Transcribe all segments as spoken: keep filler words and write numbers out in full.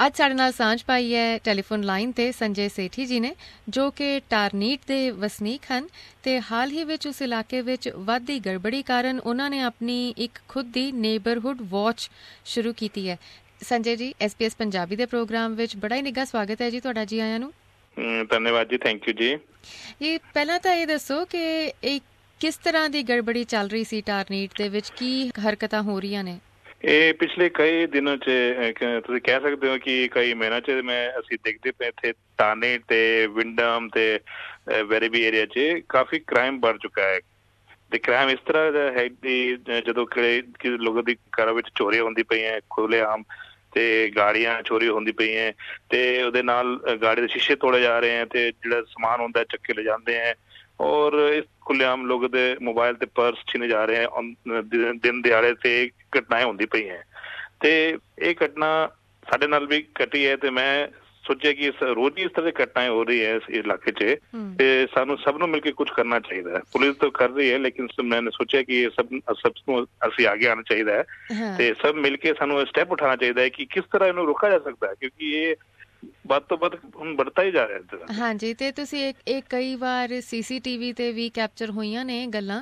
ਅੱਜ ਸਾਡੇ ਨਾਲ ਸਾਂਝ ਪਾਈ ਹੈ ਟੈਲੀਫੋਨ ਲਾਈਨ ਤੇ ਸੰਜੇ ਸੇਠੀ ਜੀ ਨੇ, ਜੋ ਕਿ ਟਾਰਨੀਟ ਦੇ ਵਸਨੀਕ ਹਨ ਤੇ ਹਾਲ ਹੀ ਵਿੱਚ ਉਸ ਇਲਾਕੇ ਵਿੱਚ ਵੱਧਦੀ ਗੜਬੜੀ ਕਾਰਨ ਉਹਨਾਂ ਨੇ ਆਪਣੀ ਇੱਕ ਖੁਦ ਦੀ ਨੇਬਰਹੁੱਡ ਵਾਚ ਸ਼ੁਰੂ ਕੀਤੀ ਹੈ। ਸੰਜੇ ਜੀ, ਐਸ ਪੀ ਐਸ ਪੰਜਾਬੀ ਦੇ ਪ੍ਰੋਗਰਾਮ ਵਿੱਚ ਬੜਾ ਹੀ ਨਿੱਘਾ ਸਵਾਗਤ ਹੈ ਜੀ ਤੁਹਾਡਾ। ਜੀ ਆਇਆਂ ਨੂੰ। ਧੰਨਵਾਦ ਜੀ, ਥੈਂਕ ਯੂ ਜੀ। ਇਹ ਪਹਿਲਾਂ ਤਾਂ ਇਹ ਦੱਸੋ ਕਿ ਇਹ ਕਿਸ ਤਰ੍ਹਾਂ ਦੀ ਗੜਬੜੀ ਚੱਲ ਰਹੀ ਸੀ ਟਾਰਨੀਟ ਦੇ ਵਿੱਚ, ਕੀ ਹਰਕਤਾਂ ਹੋ ਰਹੀਆਂ ਨੇ? ਇਹ ਪਿਛਲੇ ਕਈ ਦਿਨਾਂ ਚ ਤੁਸੀਂ ਕਹਿ ਸਕਦੇ ਹੋ ਕਿ ਕਈ ਮਹੀਨਿਆਂ ਚ ਮੈਂ ਅਸੀਂ ਦੇਖਦੇ ਪਏ ਇੱਥੇ ਟਾਰਨੀਟ ਤੇ ਵਿੰਡਮ ਤੇ ਵੈਰੀਬੀ ਏਰੀਆ ਚ ਕਾਫੀ ਕ੍ਰਾਈਮ बढ़ ਚੁੱਕਾ ਹੈ। ਤੇ ਕ੍ਰਾਈਮ ਇਸ ਤਰ੍ਹਾਂ ਦਾ ਹੈ ਕਿ ਜਦੋਂ ਕਿ ਲੋਕਾਂ ਦੀ ਘਰਾਂ ਵਿੱਚ ਚੋਰੀ ਹੁੰਦੀ ਪਈਆਂ ਖੁੱਲ੍ਹੇਆਮ, ਤੇ ਗਾੜੀਆਂ ਚੋਰੀ ਹੁੰਦੀ ਪਈਆਂ ਤੇ ਉਹਦੇ ਨਾਲ ਗਾੜੀ ਦੇ ਸ਼ੀਸ਼ੇ ਤੋੜੇ ਜਾ ਰਹੇ ਹੈ ਤੇ ਜਿਹੜਾ ਸਮਾਨ ਹੁੰਦਾ ਚੱਕ ਕੇ ਲੈ ਜਾਂਦੇ ਹੈ। ਔਰ ਇਸ ਖੁੱਲ੍ਹੇਆਮ ਲੋਕਾਂ ਦੇ ਮੋਬਾਇਲ ਤੇ ਪਰਸ ਛੀਨੇ ਜਾ ਰਹੇ ਹੈ। ਦਿਨ ਦਿਹਾੜੇ ਤੇ ਘਟਨਾएं ਹੁੰਦੀ ਪਈ ਹੈ ਤੇ ਇਹ ਘਟਨਾ ਸਾਡੇ ਨਾਲ ਵੀ ਘਟੀ ਹੈ। ਤੇ ਮੈਂ ਸੋਚਿਆ ਕਿ ਇਸ ਰੋਜ਼ ਹੀ ਇਸ ਤਰ੍ਹਾਂ ਦੀ ਘਟਨਾएं ਹੋ ਰਹੀ ਹੈ ਇਸ ਇਲਾਕੇ 'ਚ ਤੇ ਸਾਨੂੰ ਸਭ ਨੂੰ ਮਿਲ ਕੇ ਕੁਛ ਕਰਨਾ ਚਾਹੀਦਾ ਹੈ। ਪੁਲਿਸ ਤਾਂ ਕਰ ਰਹੀ ਹੈ ਲੇਕਿਨ ਮੈਂ ਸੋਚਿਆ ਕਿ ਇਹ ਸਭ ਸਭ ਨੂੰ ਅਸੀਂ ਆਗੇ ਆਉਣਾ ਚਾਹੀਦਾ ਹੈ ਤੇ ਸਭ ਮਿਲ ਕੇ ਸਾਨੂੰ ਸਟੈਪ ਉਠਾਉਣਾ ਚਾਹੀਦਾ ਹੈ ਕਿ ਕਿਸ ਤਰ੍ਹਾਂ ਇਹਨੂੰ ਰੋਕਿਆ ਜਾ ਸਕਦਾ ਹੈ, ਕਿਉਂਕਿ ਇਹ ਵੱਧ ਤੋਂ ਵੱਧ ਹੁਣ ਵੱਧਦਾ ਹੀ ਜਾ ਰਿਹਾ। ਹਾਂਜੀ, ਤੇ ਤੁਸੀਂ ਇਹ ਕਈ ਵਾਰ ਸੀਸੀਟੀਵੀ ਤੇ ਵੀ ਕੈਪਚਰ ਹੋਈਆਂ ਨੇ ਗੱਲਾਂ,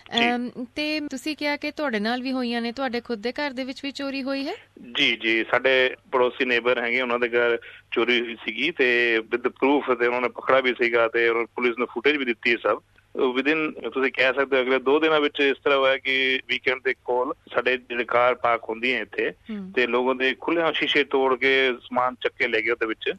ਤੇ ਤੁਸੀਂ ਕਿਹਾ ਕਿ ਤੁਹਾਡੇ ਨਾਲ ਵੀ ਹੋਈਆਂ ਨੇ, ਤੁਹਾਡੇ ਖੁਦ ਦੇ ਘਰ ਦੇ ਵਿੱਚ ਵੀ ਚੋਰੀ ਹੋਈ ਹੈ? ਜੀ ਜੀ, ਸਾਡੇ ਪੜੋਸੀ ਨੇਬਰ ਹੈਗੇ, ਉਹਨਾਂ ਦੇ ਘਰ ਚੋਰੀ ਹੋਈ ਸੀਗੀ ਤੇ ਵਿਦ ਪ੍ਰੂਫ ਤੇ ਉਹਨਾਂ ਨੇ ਪਕੜਾ ਵੀ ਸੀਗਾ ਤੇ ਪੁਲਿਸ ਨੇ ਫੁਟੇਜ ਵੀ ਦਿੱਤੀ ਹੈ ਸਭ ਵਿਦਿਨ। ਤੁਸੀਂ ਕਹਿ ਸਕਦੇ ਹੋ ਅਗਲੇ ਦੋ ਦਿਨਾਂ ਵਿੱਚ ਇਸ ਤਰ੍ਹਾਂ ਹੋਇਆ ਕਿ ਵੀਕਐਂਡ ਦੇ ਕੋਲ ਸਾਡੇ ਜਿਹੜੇ ਕਾਰ ਪਾਰਕ ਹੁੰਦੀ ਹੈ ਇੱਥੇ ਤੇ ਲੋਕਾਂ ਦੇ ਖੁੱਲ੍ਹੇ ਸ਼ੀਸ਼ੇ ਤੋੜ ਕੇ ਸਮਾਨ ਚੱਕ ਕੇ ਲੈ ਗਏ ਉਹਦੇ ਵਿੱਚ।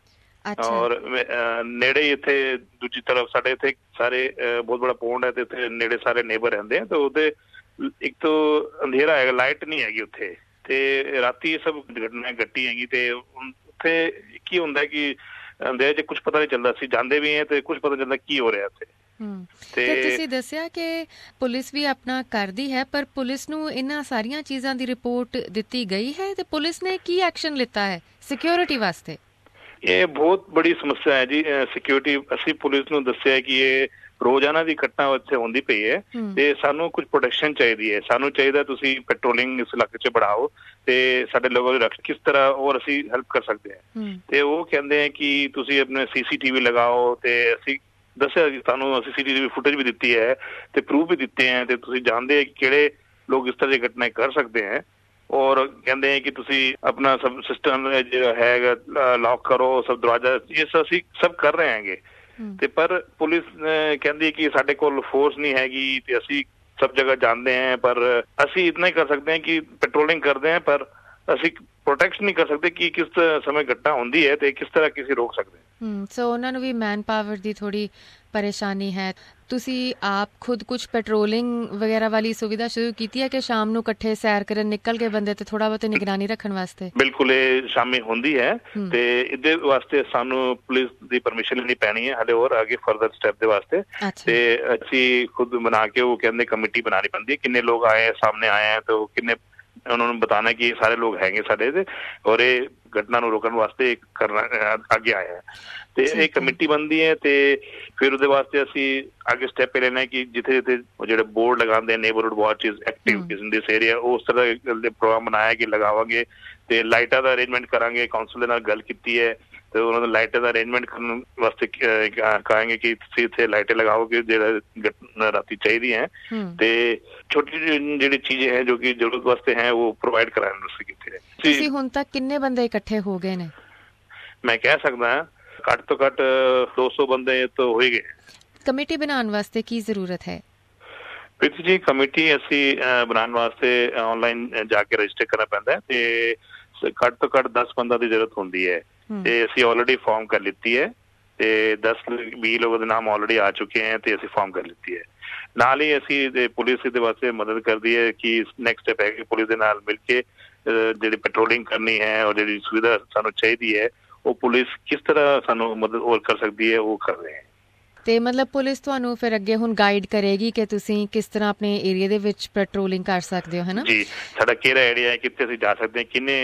ਔਰ ਨੇੜੇ ਇੱਥੇ ਦੂਜੀ ਤਰਫ ਸਾਡੇ ਇੱਥੇ ਸਾਰੇ ਬਹੁਤ ਬੜਾ ਪੌਂਡ ਹੈ ਤੇ ਇੱਥੇ ਨੇੜੇ ਸਾਰੇ ਨੇਬਰ ਰਹਿੰਦੇ ਆ ਤੇ ਉਹਦੇ ਇੱਕ ਤੋਂ ਅੰਧੇਰਾ ਹੈਗਾ, ਲਾਈਟ ਨਹੀਂ ਹੈਗੀ ਉੱਥੇ ਤੇ ਰਾਤੀ ਇਹ ਸਭ ਘਟਨਾ ਘਟੀ ਹੈਗੀ ਤੇ ਉੱਥੇ ਕੀ ਹੁੰਦਾ ਕਿ ਅੰਧੇਰੇ 'ਚ ਕੁਛ ਪਤਾ ਨਹੀਂ ਚੱਲਦਾ, ਅਸੀਂ ਜਾਂਦੇ ਵੀ ਹੈ ਤੇ ਕੁਛ ਪਤਾ ਚੱਲਦਾ ਕੀ ਹੋ ਰਿਹਾ ਉੱਥੇ। ਤੇ ਤੁਸੀਂ ਦੱਸਿਆ ਕਿ ਪੁਲਿਸ ਵੀ ਆਪਣਾ ਕਰਦੀ ਹੈ, ਪਰ ਪੁਲਿਸ ਨੂੰ ਇਹਨਾਂ ਸਾਰੀਆਂ ਚੀਜ਼ਾਂ ਦੀ ਰਿਪੋਰਟ ਦਿੱਤੀ ਗਈ ਹੈ ਤੇ ਪੁਲਿਸ ਨੇ ਕੀ ਐਕਸ਼ਨ ਲਿੱਤਾ ਹੈ ਸਿਕਿਉਰਿਟੀ ਵਾਸਤੇ? ਇਹ ਬਹੁਤ ਬੜੀ ਸਮੱਸਿਆ ਹੈ ਜੀ ਸਿਕਿਉਰਿਟੀ। ਅਸੀਂ ਪੁਲਿਸ ਨੂੰ ਦੱਸਿਆ ਕਿ ਇਹ ਰੋਜ਼ਾਨਾ ਦੀ ਘਟਨਾ ਉੱਥੇ ਹੁੰਦੀ ਪਈ ਹੈ ਤੇ ਸਾਨੂੰ ਕੁਝ ਪ੍ਰੋਟੈਕਸ਼ਨ ਚਾਹੀਦੀ ਹੈ। ਸਾਨੂੰ ਚਾਹੀਦਾ ਤੁਸੀਂ ਪੈਟਰੋਲਿੰਗ ਇਸ ਇਲਾਕੇ 'ਚ बढ़ाओ ਤੇ ਸਾਡੇ ਲੋਕਾਂ ਦੀ ਰੱਖਿਆ ਕਿਸ ਤਰ੍ਹਾਂ ਔਰ ਅਸੀਂ ਹੈਲਪ ਕਰ ਸਕਦੇ ਹਾਂ। ਤੇ ਉਹ ਕਹਿੰਦੇ ਹੈ ਕਿ ਤੁਸੀਂ ਆਪਣੇ ਸੀਸੀਟੀਵੀ ਲਗਾਓ ਤੇ ਅਸੀਂ ਦੱਸਿਆ ਕਿ ਤੁਹਾਨੂੰ ਅਸੀਂ ਸੀਸੀਟੀਵੀ ਫੁਟੇਜ ਵੀ ਦਿੱਤੀ ਹੈ ਤੇ ਪ੍ਰੂਫ ਵੀ ਦਿੱਤੇ ਹੈ ਤੇ ਤੁਸੀਂ ਜਾਣਦੇ ਹੈ ਕਿ ਕਿਹੜੇ ਲੋਕ ਇਸ ਤਰ੍ਹਾਂ ਦੀ ਘਟਨਾ ਕਰ ਸਕਦੇ ਹੈ। ਔਰ ਕਹਿੰਦੇ ਹੈ ਕਿ ਤੁਸੀਂ ਆਪਣਾ ਸਭ ਸਿਸਟਮ ਜਿਹੜਾ ਹੈਗਾ ਲੌਕ ਕਰੋ, ਸਭ ਦਰਵਾਜ਼ਾ, ਇਹ ਅਸੀਂ ਸਭ ਕਰ ਰਹੇ ਹੈਗੇ ਤੇ ਪਰ ਪੁਲਿਸ ਕਹਿੰਦੀ ਕਿ ਸਾਡੇ ਕੋਲ ਫੋਰਸ ਨਹੀਂ ਹੈਗੀ ਤੇ ਅਸੀਂ ਸਭ ਜਗ੍ਹਾ ਜਾਂਦੇ ਹਾਂ, ਪਰ ਅਸੀਂ ਇਤਨਾ ਹੀ ਕਰ ਸਕਦੇ ਹਾਂ ਕਿ ਪੈਟਰੋਲਿੰਗ ਕਰਦੇ ਹਾਂ, ਪਰ ਅਸੀਂ ਪ੍ਰੋਟੈਕਸ਼ਨ ਨਹੀਂ ਕਰ ਸਕਦੇ ਕਿ ਕਿਸ ਸਮੇਂ ਘਟਨਾ ਹੁੰਦੀ ਹੈ ਤੇ ਕਿਸ ਤਰ੍ਹਾਂ ਕਿਸੇ ਰੋਕ ਸਕਦੇ ਹਾਂ। ਸੋ ਉਹਨਾਂ ਨੂੰ ਵੀ ਮੈਨ ਪਾਵਰ ਦੀ ਥੋੜੀ ਪਰੇਸ਼ਾਨੀ ਹੈ। ਤੁਸੀਂ ਆਪ ਖੁਦ ਕੁਛ ਪੈਟਰੋਲਿੰਗ ਵਗੈਰਾ ਵਾਲੀ ਸੁਵਿਧਾ ਸ਼ੁਰੂ ਕੀਤੀ ਹੈ ਕਿ ਸ਼ਾਮ ਨੂੰ ਇਕੱਠੇ ਸੈਰ ਕਰਨ ਨਿਕਲ ਕੇ ਬੰਦੇ ਤੇ ਥੋੜਾ ਬਹੁਤ ਨਿਗਰਾਨੀ ਰੱਖਣ ਵਾਸਤੇ? ਬਿਲਕੁਲ, ਇਹ ਸ਼ਾਮੀ ਹੁੰਦੀ ਹੈ ਤੇ ਇਹਦੇ ਵਾਸਤੇ ਸਾਨੂੰ ਪੁਲਿਸ ਦੀ ਪਰਮਿਸ਼ਨ ਲੈਣੀ ਪੈਣੀ ਹੈ ਹਲੇ ਹੋਰ ਅੱਗੇ ਫਰਦਰ ਸਟੈਪ ਦੇ ਵਾਸਤੇ। ਤੇ ਅਸੀਂ ਖੁਦ ਬਣਾ ਕੇ ਉਹ ਕਹਿੰਦੇ ਕਮੇਟੀ ਬਣਾਉਣੀ ਪੈਂਦੀ ਹੈ, ਕਿੰਨੇ ਲੋਕ ਆਏ ਸਾਹਮਣੇ ਆਏ ਹੈ ਤੇ ਕਿੰਨੇ ਉਹਨਾਂ ਨੂੰ ਬਤਾਨਾ ਕਿ ਸਾਰੇ ਲੋਕ ਹੈਗੇ ਸਾਡੇ ਤੇ ਔਰ ਇਹ ਘਟਨਾ ਨੂੰ ਰੋਕਣ ਵਾਸਤੇ ਕਰਨਾ ਅੱਗੇ ਆਏ ਹੈ ਤੇ ਇਹ ਕਮੇਟੀ ਬਣਦੀ ਹੈ। ਤੇ ਫਿਰ ਉਹਦੇ ਵਾਸਤੇ ਅਸੀਂ ਅੱਗੇ ਸਟੈਪ ਲੈਣਾ ਕਿ ਜਿੱਥੇ ਜਿੱਥੇ ਜਿਹੜੇ ਬੋਰਡ ਲਗਾਉਂਦੇ neighbourhood watch is active in this area, ਉਸ ਤਰ੍ਹਾਂ ਦੇ ਪ੍ਰੋਗਰਾਮ ਬਣਾਇਆ ਕਿ ਲਗਾਵਾਂਗੇ ਤੇ ਲਾਈਟਾਂ ਦਾ ਅਰੇਂਜਮੈਂਟ ਕਰਾਂਗੇ। ਕਾਉਂਸਲ ਦੇ ਨਾਲ ਗੱਲ ਕੀਤੀ ਹੈ ਤੇ ਉਹਨਾਂ ਦਾ ਲਾਈਟਾਂ ਦਾ ਅਰੇਂਜਮੈਂਟ ਕਰਨ ਵਾਸਤੇ ਕਹਾਂਗੇ ਕਿ ਤੁਸੀਂ ਇੱਥੇ ਲਾਈਟਾਂ ਲਗਾਓਗੇ ਜਿਹੜਾ ਰਾਤੀ ਚਾਹੀਦੀ ਹੈ ਤੇ ਛੋਟੀ ਜਿਹੜੀ ਚੀਜ਼ ਹੈ ਜੋ ਕਿ ਜ਼ਰੂਰਤ ਵਾਸਤੇ ਹੈ ਉਹ ਪ੍ਰੋਵਾਈਡ ਕਰਾਉਣ ਵਾਸਤੇ ਕੀਤੀ ਹੈ। ਤੁਸੀਂ ਹੁਣ ਤੱਕ ਕਿੰਨੇ ਬੰਦੇ ਇਕੱਠੇ ਹੋ ਗਏ ਨੇ? ਮੈਂ ਕਹਿ ਸਕਦਾ ਘੱਟ ਤੋਂ ਘੱਟ ਦੋ ਸੌ ਬੰਦੇ ਤਾਂ ਹੋ ਹੀ ਗਏ। ਕਮੇਟੀ ਬਣਾਉਣ ਵਾਸਤੇ ਕੀ ਜ਼ਰੂਰਤ ਹੈ? ਪ੍ਰੀਤੀ ਜੀ, ਕਮੇਟੀ ਅਸੀਂ ਬਣਾਉਣ ਵਾਸਤੇ ਆਨਲਾਈਨ ਜਾ ਕੇ ਰਜਿਸਟਰ ਕਰਨਾ ਪੈਂਦਾ ਹੈ ਤੇ ਘੱਟ ਤੋਂ ਘੱਟ ਦਸ ਬੰਦਾ ਦੀ ਜ਼ਰੂਰਤ ਹੁੰਦੀ ਹੈ ਤੇ ਅਸੀਂ ਆਲਰੇਡੀ ਫਾਰਮ ਕਰ ਲਿੱਤੀ ਹੈ ਤੇ ਦਸ ਵੀਹ ਲੋਕਾਂ ਦੇ ਨਾਮ ਆਲਰੇਡੀ ਆ ਚੁੱਕੇ ਹੈ ਤੇ ਅਸੀਂ ਫਾਰਮ ਕਰ ਲਿੱਤੀ ਹੈ। ਨਾਲ ਹੀ ਅਸੀਂ ਪੁਲਿਸ ਦੇ ਵਾਸਤੇ ਮਦਦ ਕਰਦੀ ਹੈ ਕਿ ਨੈਕਸਟ ਸਟੈਪ ਹੈ ਕਿ ਪੁਲਿਸ ਦੇ ਨਾਲ ਮਿਲ ਕੇ ਜਿਹੜੀ ਪੈਟਰੋਲਿੰਗ ਕਰਨੀ ਹੈ ਔਰ ਜਿਹੜੀ ਸੁਵਿਧਾ ਸਾਨੂੰ ਚਾਹੀਦੀ ਹੈ ਉਹ ਪੁਲਿਸ ਕਿਸ ਤਰ੍ਹਾਂ ਸਾਨੂੰ ਮਦਦ ਹੋਰ ਕਰ ਸਕਦੀ ਹੈ ਉਹ ਕਰ ਰਹੇ ਹੈ। ਤੇ ਮਤਲਬ ਪੁਲਿਸ ਤੁਹਾਨੂੰ ਫਿਰ ਅੱਗੇ ਹੁਣ ਗਾਈਡ ਕਰੇਗੀ ਕਿ ਤੁਸੀਂ ਕਿਸ ਤਰ੍ਹਾਂ ਆਪਣੇ ਏਰੀਆ ਦੇ ਵਿੱਚ ਪੈਟਰੋਲਿੰਗ ਕਰ ਸਕਦੇ ਹੋ, ਹੈ ਨਾ? ਜੀ, ਸਾਡਾ ਕਿਹੜਾ ਏਰੀਆ ਹੈ, ਕਿੱਥੇ ਅਸੀਂ ਜਾ ਸਕਦੇ ਹਾਂ, ਕਿੰਨੇ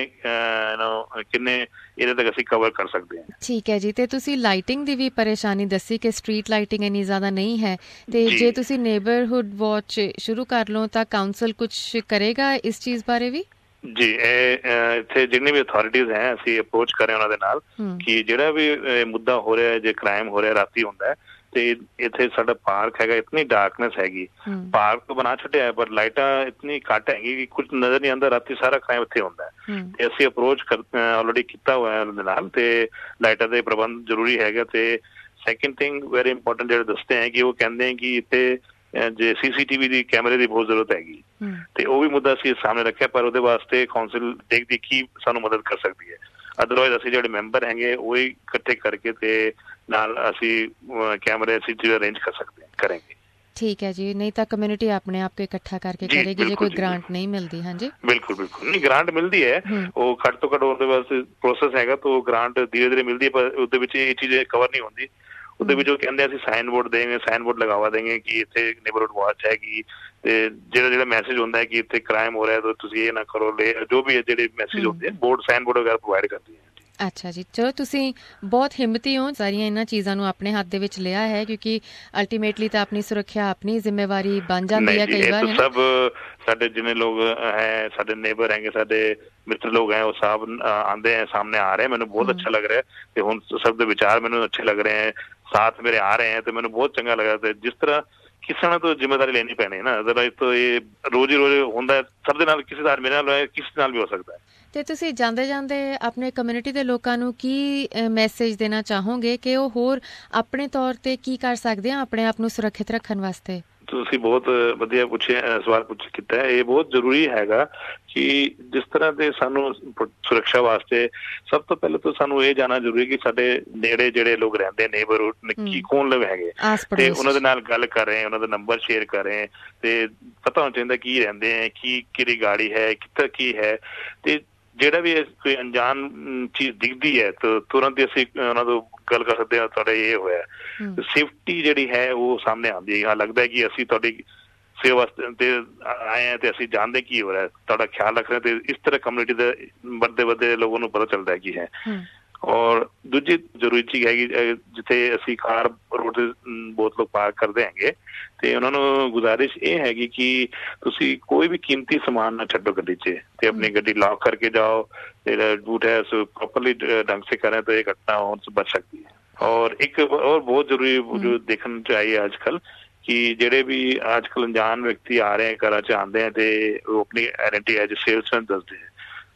ਕਿੰਨੇ ਇਹਦੇ ਤੱਕ ਅਸੀਂ ਕਵਰ ਕਰ ਸਕਦੇ ਹਾਂ। ਠੀਕ ਹੈ ਜੀ। ਤੇ ਤੁਸੀਂ ਲਾਈਟਿੰਗ ਦੀ ਵੀ ਪਰੇਸ਼ਾਨੀ ਦੱਸੀ ਕਿ ਸਟਰੀਟ ਲਾਈਟਿੰਗ ਇੰਨੀ ਜ਼ਿਆਦਾ ਨਹੀਂ ਹੈ ਤੇ ਜੇ ਤੁਸੀਂ ਨੇਬਰਹੁੱਡ ਵਾਚ ਸ਼ੁਰੂ ਕਰ ਲਓ ਤਾਂ ਕਾਉਂਸਲ ਕੁਛ ਕਰੇਗਾ ਇਸ ਚੀਜ਼ ਬਾਰੇ ਵੀ? ਜੀ ਇਹ ਇੱਥੇ ਜਿੰਨੀ ਵੀ ਅਥਾਰਟੀਜ਼ ਹੈ ਅਸੀਂ ਅਪਰੋਚ ਕਰ ਰਹੇ ਉਹਨਾਂ ਦੇ ਨਾਲ ਕਿ ਜਿਹੜਾ ਵੀ ਮੁੱਦਾ ਹੋ ਰਿਹਾ ਜੇ ਕ੍ਰਾਈਮ ਹੋ ਰਿਹਾ ਰਾਤੀ ਹੁੰਦਾ ਤੇ ਇੱਥੇ ਸਾਡਾ ਪਾਰਕ ਹੈਗਾ, ਇਤਨੀ ਡਾਰਕਨੈਸ ਹੈਗੀ, ਪਾਰਕ ਤੋਂ ਬਣਾ ਛੱਡਿਆ ਪਰ ਲਾਈਟਾਂ ਇਤਨੀ ਘੱਟ ਹੈਗੀ ਕਿ ਕੁਝ ਨਜ਼ਰ ਨਹੀਂ ਆਉਂਦਾ, ਰਾਤੀ ਸਾਰਾ ਕ੍ਰਾਈਮ ਇੱਥੇ ਹੁੰਦਾ ਤੇ ਅਸੀਂ ਅਪਰੋਚ ਕਰ ਆਲਰੇਡੀ ਕੀਤਾ ਹੋਇਆ ਉਹਨਾਂ ਦੇ ਨਾਲ ਤੇ ਲਾਈਟਾਂ ਦੇ ਪ੍ਰਬੰਧ ਜ਼ਰੂਰੀ ਹੈਗਾ। ਤੇ ਸੈਕਿੰਡ ਥਿੰਗ ਵੈਰੀ ਇੰਪੋਰਟੈਂਟ ਜਿਹੜੇ ਦੱਸਦੇ ਹੈ ਕਿ ਉਹ ਕਹਿੰਦੇ ਕਿ ਇੱਥੇ ਜੇ ਸੀਸੀਟੀਵੀ ਦੀ ਕੈਮਰੇ ਦੀ ਬਹੁਤ ਜ਼ਰੂਰਤ ਹੈਗੀ ਤੇ ਉਹ ਵੀ ਮੁੱਦਾ ਅਸੀਂ ਸਾਹਮਣੇ ਰੱਖਿਆ, ਪਰ ਉਹਦੇ ਵਾਸਤੇ ਕੌਂਸਲ ਦੇਖਦੀ ਕੀ ਸਾਨੂੰ ਮਦਦ ਕਰ ਸਕਦੀ ਹੈ। ਅਦਰਵਾਈਜ਼ ਅਸੀਂ ਜਿਹੜੇ ਮੈਂਬਰ ਹੈਗੇ ਉਹ ਹੀ ਇਕੱਠੇ ਕਰਕੇ ਤੇ ਨਾਲ ਅਸੀਂ ਕੈਮਰੇ ਅਸੀਂ ਅਰੇਂਜ ਕਰ ਸਕਦੇ ਹਾਂ ਕਰਾਂਗੇ। ਠੀਕ ਹੈ ਜੀ, ਨਹੀਂ ਤਾਂ ਕਮਿਊਨਿਟੀ ਆਪਣੇ ਆਪ को इकट्ठा करके करेगी ਜੇ ਕੋਈ ਗ੍ਰਾਂਟ ਨਹੀਂ ਮਿਲਦੀ। ਹਾਂਜੀ ਬਿਲਕੁਲ ਬਿਲਕੁਲ ਨਹੀਂ ਗ੍ਰਾਂਟ ਮਿਲਦੀ ਹੈ, ਉਹ ਘੱਟ ਤੋਂ ਘੱਟ ਉਹਦੇ ਵਾਸਤੇ ਪ੍ਰੋਸੈਸ ਹੈਗਾ ਤਾਂ ਗ੍ਰਾਂਟ ਧੀਰੇ ਧੀਰੇ ਮਿਲਦੀ ਹੈ, ਪਰ ਉਹਦੇ ਵਿੱਚ ਇਹ ਚੀਜ਼ ਕਵਰ ਨਹੀਂ ਹੁੰਦੀ। ਉਹਦੇ ਵਿੱਚ ਉਹ ਕਹਿੰਦੇ ਅਸੀਂ ਸਾਈਨ ਬੋਰਡ ਦੇਂਗੇ, ਸਾਈਨ ਬੋਰਡ ਲਗਾਵਾ ਦੇਂਗੇ ਕਿ ਇੱਥੇ ਨੇਬਰਹੁਡ ਵਾਚ ਹੈਗੀ ਤੇ ਜਿਹੜਾ ਜਿਹੜਾ ਮੈਸੇਜ ਹੁੰਦਾ ਹੈ ਕਿ ਇੱਥੇ ਕ੍ਰਾਈਮ ਹੋ ਰਿਹਾ ਤਾਂ ਤੁਸੀਂ ਇਹ ਨਾ ਕਰੋ, ਲੈ ਜੋ ਵੀ ਜਿਹੜੇ ਮੈਸੇਜ ਹੁੰਦੇ ਬੋਰਡ ਸਾਈਨ ਬੋਰਡ ਵਗੈਰਾ ਪ੍ਰੋਵਾਈਡ ਕਰਦੀ ਹੈ। ਅੱਛਾ ਜੀ, ਚਲੋ ਤੁਸੀਂ ਬਹੁਤ ਹਿੰਮਤੀ ਹੋ, ਸਾਰੀਆਂ ਇਹਨਾਂ ਚੀਜ਼ਾਂ ਨੂੰ ਆਪਣੇ ਹੱਥ ਦੇ ਵਿੱਚ ਲਿਆ ਹੈ ਕਿਉਂਕਿ ਅਲਟੀਮੇਟਲੀ ਤਾਂ ਆਪਣੀ ਸੁਰੱਖਿਆ ਆਪਣੀ ਜ਼ਿੰਮੇਵਾਰੀ ਬਣ ਜਾਂਦੀ ਹੈ ਕਈ ਵਾਰ। ਸਭ ਸਾਡੇ ਜਿੰਨੇ ਲੋਕ ਹੈ ਸਾਡੇ ਨੇਬਰ ਹੈਗੇ, ਸਾਡੇ ਮਿੱਤਰ ਲੋਕ ਹੈ, ਉਹ ਸਭ ਆਉਂਦੇ ਹੈ, ਸਾਹਮਣੇ ਆ ਰਹੇ, ਮੈਨੂੰ ਬਹੁਤ ਅੱਛਾ ਲੱਗ ਰਿਹਾ ਤੇ ਹੁਣ ਸਭ ਦੇ ਵਿਚਾਰ ਮੈਨੂੰ ਅੱਛੇ ਲੱਗ ਰਹੇ ਹੈ, ਸਾਥ ਮੇਰੇ ਆ ਰਹੇ ਹੈ ਤੇ ਮੈਨੂੰ ਬਹੁਤ ਚੰਗਾ ਲੱਗਾ। ਤੇ ਜਿਸ ਤਰ੍ਹਾਂ ਕਿਸੇ ਨਾਲ ਤਾਂ ਜ਼ਿੰਮੇਵਾਰੀ ਲੈਣੀ ਪੈਣੀ ਨਾ, ਅਦਰਵਾਈਜ਼ ਤਾਂ ਇਹ ਰੋਜ਼ ਹੀ ਰੋਜ਼ ਹੁੰਦਾ ਸਭ ਦੇ ਨਾਲ, ਕਿਸੇ ਨਾਲ ਮੇਰੇ ਨਾਲ ਕਿਸੇ ਨਾਲ ਵੀ ਹੋ ਸਕਦਾ ਹੈ। ਤੇ ਤੁਸੀਂ ਜਾਂਦੇ ਜਾਂਦੇ ਆਪਣੇ ਕਮਿਊਨਿਟੀ ਦੇ ਲੋਕਾਂ ਨੂੰ ਕੀ ਮੈਸੇਜ ਦੇਣਾ ਚਾਹੋਗੇ ਕਿ ਉਹ ਹੋਰ ਆਪਣੇ ਤੌਰ ਤੇ ਕੀ ਕਰ ਸਕਦੇ ਆ ਆਪਣੇ ਆਪ ਨੂੰ ਸੁਰੱਖਿਅਤ ਰੱਖਣ ਵਾਸਤੇ? ਤੁਸੀਂ ਬਹੁਤ ਵਧੀਆ ਪੁੱਛਿਆ ਸਵਾਲ ਪੁੱਛ ਕੀਤਾ ਹੈ। ਇਹ ਬਹੁਤ ਜ਼ਰੂਰੀ ਹੈਗਾ ਕਿ ਜਿਸ ਤਰ੍ਹਾਂ ਦੇ ਸਾਨੂੰ ਸੁਰੱਖਿਆ ਵਾਸਤੇ ਸਭ ਤੋਂ ਪਹਿਲਾਂ ਤਾਂ ਸਾਨੂੰ ਇਹ ਜਾਣਨਾ ਜ਼ਰੂਰੀ ਕਿ ਸਾਡੇ ਨੇੜੇ ਜਿਹੜੇ ਲੋਕ ਰਹਿੰਦੇ ਨੇਬਰਹੁਡ ਕੀ ਕੌਣ ਲੋਕ ਹੈਗੇ ਤੇ ਉਹਨਾਂ ਦੇ ਨਾਲ ਗੱਲ ਕਰ ਰਹੇ, ਉਹਨਾਂ ਦਾ ਨੰਬਰ ਸ਼ੇਅਰ ਕਰ ਰਹੇ ਤੇ ਪਤਾ ਹੋਣਾ ਚਾਹੀਦਾ ਕੀ ਰਹਿੰਦੇ ਹੈ, ਕੀ ਕਿਹੜੀ ਗਾੜੀ ਹੈ, ਕਿੱਥੇ ਕੀ ਹੈ ਤੇ ਜਿਹੜਾ ਵੀ ਕੋਈ ਅਣਜਾਣ ਚੀਜ਼ ਦਿਖਦੀ ਹੈ ਤਾਂ ਤੁਰੰਤ ਅਸੀਂ ਉਹਨਾਂ ਤੋਂ ਗੱਲ ਕਰ ਸਕਦੇ ਹਾਂ ਤੁਹਾਡਾ ਇਹ ਹੋਇਆ। ਸੇਫਟੀ ਜਿਹੜੀ ਹੈ ਉਹ ਸਾਹਮਣੇ ਆਉਂਦੀ ਹੈ, ਲੱਗਦਾ ਕਿ ਅਸੀਂ ਤੁਹਾਡੀ ਸੇਵਾ ਵਾਸਤੇ ਤੇ ਆਏ ਹਾਂ ਤੇ ਅਸੀਂ ਜਾਣਦੇ ਕੀ ਹੋ ਰਿਹਾ, ਤੁਹਾਡਾ ਖਿਆਲ ਰੱਖ ਰਹੇ ਤੇ ਇਸ ਤਰ੍ਹਾਂ ਕਮਿਊਨਿਟੀ ਦੇ ਵੱਡੇ ਵੱਡੇ ਲੋਕਾਂ ਨੂੰ ਪਤਾ ਚੱਲਦਾ ਕੀ ਹੈ। ਔਰ ਦੂਜੀ ਜ਼ਰੂਰੀ ਚੀਜ਼ ਹੈਗੀ ਜਿੱਥੇ ਅਸੀਂ ਕਾਰ ਰੋਡ ਤੇ ਬਹੁਤ ਲੋਕ ਪਾਰਕ ਕਰਦੇ ਹੈਗੇ ਤੇ ਉਹਨਾਂ ਨੂੰ ਗੁਜ਼ਾਰਿਸ਼ ਇਹ ਹੈਗੀ ਕਿ ਤੁਸੀਂ ਕੋਈ ਵੀ ਕੀਮਤੀ ਸਮਾਨ ਨਾ ਛੱਡੋ ਗੱਡੀ 'ਚ ਤੇ ਆਪਣੀ ਗੱਡੀ ਲੌਕ ਕਰਕੇ ਜਾਓ, ਜਿਹੜਾ ਰੂਟ ਹੈ ਸੋ ਪ੍ਰੋਪਰਲੀ ਢੰਗ ਸੇ ਕरें तो ये घटना होने से बच सकती है। और एक और बहुत जरूरी जो देखना चाहिए आजकल कि ਜਿਹੜੇ ਵੀ ਅੱਜਕੱਲ ਅਣਜਾਣ ਵਿਅਕਤੀ ਆ ਰਹੇ ਘਰਾਂ 'ਚ ਆਉਂਦੇ ਆ ਤੇ ਉਹ ਆਪਣੀ ਆਇਡੈਂਟੀ ਐਜ ਸੇਲਸਮੈਨ ਦੱਸਦੇ ਹੈ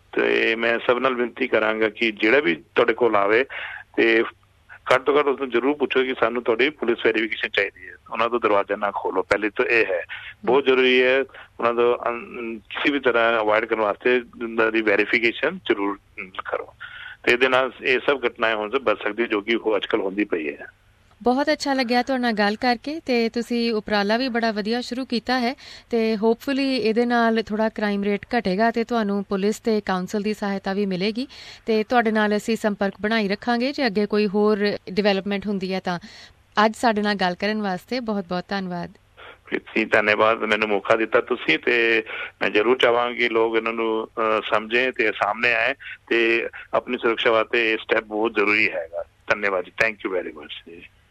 ਤੇ ਮੈਂ ਸਭ ਨਾਲ ਬੇਨਤੀ ਕਰਾਂਗਾ ਕਿ ਜਿਹੜਾ ਵੀ ਤੁਹਾਡੇ ਕੋਲ ਆਵੇ ਤੇ ਘੱਟ ਤੋਂ ਘੱਟ ਉਸਨੂੰ ਜ਼ਰੂਰ ਪੁੱਛੋ ਕਿ ਸਾਨੂੰ ਤੁਹਾਡੀ ਪੁਲਿਸ ਵੈਰੀਫਿਕੇਸ਼ਨ ਚਾਹੀਦੀ ਹੈ, ਉਹਨਾਂ ਦਾ ਦਰਵਾਜ਼ਾ ਨਾ ਖੋਲੋ। ਪਹਿਲੇ ਤਾਂ ਇਹ ਹੈ ਬਹੁਤ ਜ਼ਰੂਰੀ ਹੈ, ਉਹਨਾਂ ਦਾ ਕਿਸੇ ਵੀ ਤਰ੍ਹਾਂ ਅਵੋਇਡ ਕਰਨ ਵਾਸਤੇ ਉਹਨਾਂ ਦੀ ਵੈਰੀਫਿਕੇਸ਼ਨ ਜ਼ਰੂਰ ਕਰੋ ਤੇ ਇਹਦੇ ਨਾਲ ਇਹ ਸਭ ਘਟਨਾਵਾਂ ਹੋਣ ਤੋਂ ਬਚ ਸਕਦੀ ਜੋ ਕਿ ਉਹ ਅੱਜਕੱਲ ਹੁੰਦੀ ਪਈ ਹੈ। ਬਹੁਤ ਅੱਛਾ ਲੱਗਿਆ ਤੁਹਾਡੇ ਨਾਲ ਗੱਲ ਕਰਕੇ ਤੇ ਤੁਸੀਂ ਉਪਰਾਲਾ ਵੀ ਬੜਾ ਵਧੀਆ ਸ਼ੁਰੂ ਕੀਤਾ ਹੈ ਤੇ ਹੋਪਫੁਲੀ ਇਹਦੇ ਨਾਲ ਥੋੜਾ ਕ੍ਰਾਈਮ ਰੇਟ ਘਟੇਗਾ ਤੇ ਤੁਹਾਨੂੰ ਪੁਲਿਸ ਤੇ ਕਾਉਂਸਲ ਦੀ ਸਹਾਇਤਾ ਵੀ ਮਿਲੇਗੀ ਤੇ ਤੁਹਾਡੇ ਨਾਲ ਅਸੀਂ ਸੰਪਰਕ ਬਣਾਈ ਰੱਖਾਂਗੇ ਜੇ ਅੱਗੇ ਕੋਈ ਹੋਰ ਡਿਵੈਲਪਮੈਂਟ ਹੁੰਦੀ ਹੈ ਤਾਂ। ਅੱਜ ਸਾਡੇ ਨਾਲ ਗੱਲ ਕਰਨ ਵਾਸਤੇ ਬਹੁਤ ਬਹੁਤ ਧੰਨਵਾਦ। ਜੀ ਧੰਨਵਾਦ, ਮੈਨੂੰ ਮੌਕਾ ਦਿੱਤਾ ਤੁਸੀਂ ਤੇ ਮੈਂ ਜ਼ਰੂਰ ਚਾਹਾਂਗਾ ਕਿ ਲੋਕ ਇਹਨਾਂ ਨੂੰ ਸਮਝੇ ਤੇ ਸਾਹਮਣੇ ਆਏ ਤੇ ਆਪਣੀ ਸੁਰੱਖਿਆ ਵਾਸਤੇ ਇਹ ਸਟੈਪ ਬਹੁਤ ਜ਼ਰੂਰੀ ਹੈਗਾ। ਧੰਨਵਾਦ ਜੀ, ਥੈਂਕ ਯੂ ਵੈਰੀ ਮਚ ਜੀ।